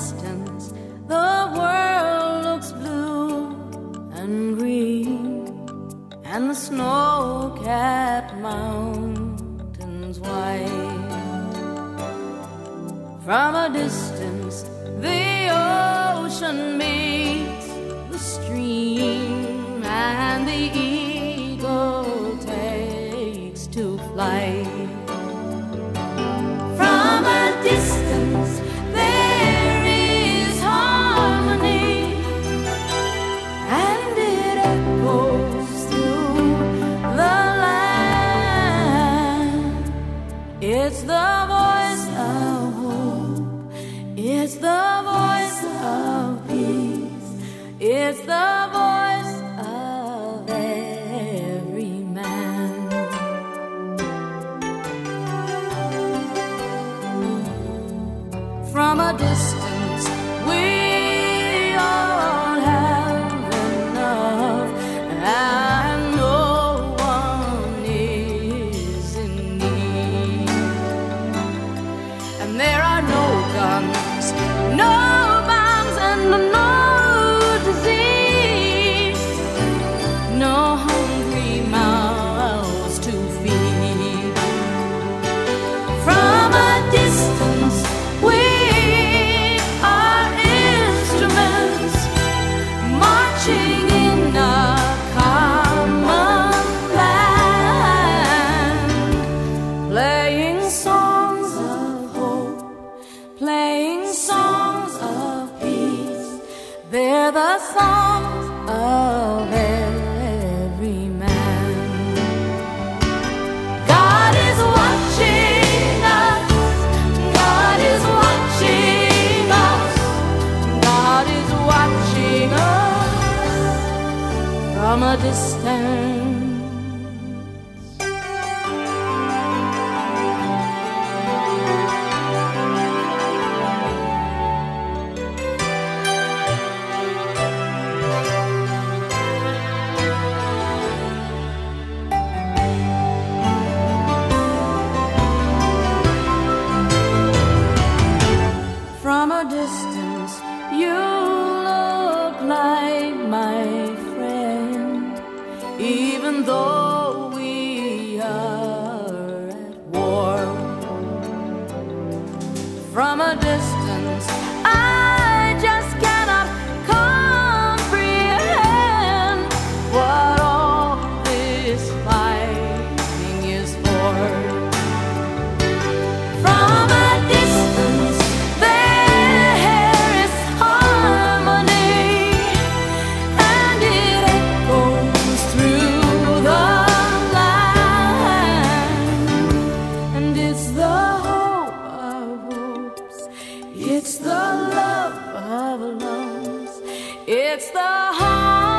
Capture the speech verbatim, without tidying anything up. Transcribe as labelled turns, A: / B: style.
A: distance, the world looks blue and green, and the snow-capped mountains white. From a distance, the ocean meets the stream, and the eagle takes to flight. From a distance, there is harmony, and it echoes through the land. It's the voice of hope, it's the voice of peace, it's the voice of every man. From a distance, we all have enough, and no one is in need. And there are no guns, no bombs, and no disease, no hungry mouths to feed. From a distance, we are instruments marching in a common land, playing songs of hope, playing songs of peace. They're the songs of every man. God is watching us, God is watching us, God is watching us from a distance. From a distance, you look like my friend, even though we are at war. From a distance, I just cannot comprehend what all this fighting is for. From a distance, there is harmony, and it echoes through the land. And it's the hope of hopes, it's the love of loves, it's the heart